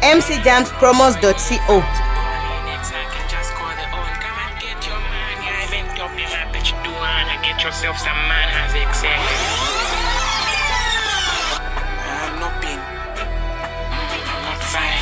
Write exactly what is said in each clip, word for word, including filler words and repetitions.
m c jams promos dot co. Yourself some man has exactly. I'm not being. I'm not fine.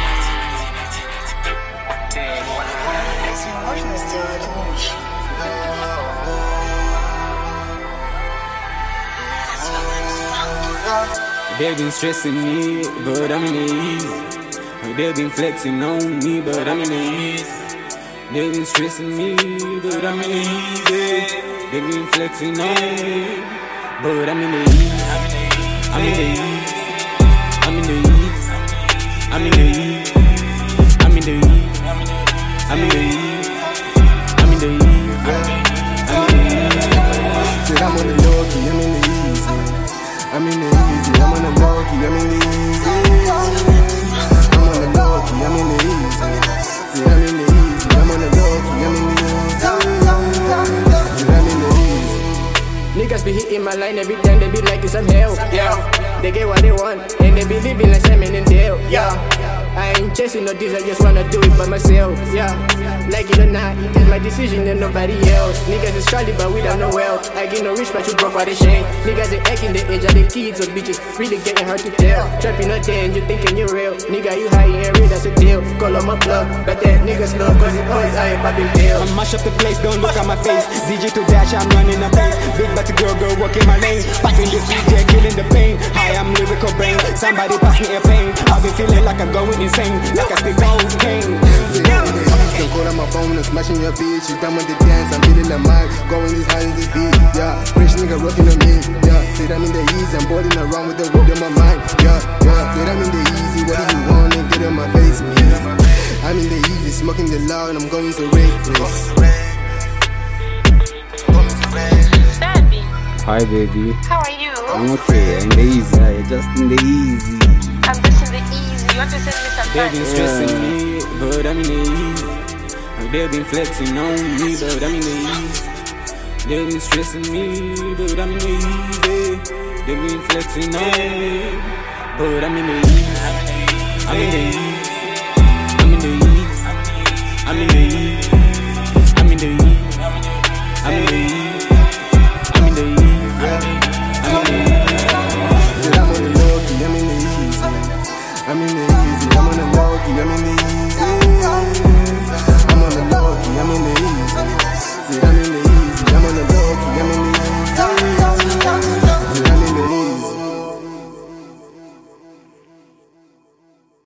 They've been stressing me, but I'm in the ease. They've been flexing on me, but I'm in the ease. They've been stressing me, but I'm in the ease. They've been flexing on me, but I'm in the ease. I'm in the ease. I'm in the ease. I'm in the ease. I'm in the ease. I'm in the ease. I'm in the ease. I'm in the ease. Said I'm on the low key, I'm in the easy. I'm in the easy. I'm on the low key, I'm in the easy. I'm on the low key, I'm in the easy. Said I'm in the easy. I'm on the low key, I'm in the easy. Said I'm in the easy. Niggas be hitting my line every time, they be like it's some hell, yeah. They get what they want, and they be living like Simon and Dale, yeah. I ain't chasing no deals, I just wanna do it by myself, yeah. Like it or not, it is my decision and nobody else. Niggas is Charlie, but we don't know wealth. I get no rich, but you broke by the shame. Niggas they acting the edge of the kids, so bitches really getting hard to tell. Trapping not there and you thinking you're real. Nigga, you high and real, that's a deal. Call on my plug, but that niggas slow, cause it always I ain't popping pills. I mash up the place, don't look at my face. D J to dash, I'm running a pace. Big batty girl, girl, walk in my lane. Popping this D J, killing the pain. Hi, I'm lyrical brain. Somebody pass me a pain. I've been feeling like I'm going insane, like I still cocaine. Don't call on my phone and smashing your bitch. She's done with the dance, I'm hitting the mic. Going as high as this beat, yeah. Fresh nigga rocking on me, yeah. Said I'm in the easy, I'm boarding around with the wood in my mind, yeah, yeah. Said I'm in the easy, what do you want? And get in my face, yeah. I'm in the easy, smoking the loud, I'm going to reckless. Hi baby, How are you? I'm okay, in the easy, I'm just in the easy. I'm just in the easy. You want to send me some They've been money? stressing me, but I'm in the easy. They've been flexing on me, but I'm in the easy. They've been stressing me, but I'm in the easy. They've been flexing on me, but I'm in the easy. I'm in the easy. I'm in the easy. I'm in the easy. I'm in the easy. I'm in the easy. I'm in the easy. I'm in the easy. Said I'm on the low key, I'm in the easy. I'm in the easy. I'm on the low key, I'm in the easy. I'm on the low key, I'm in the easy. Said I'm in the easy. I'm on the low key, I'm in the easy.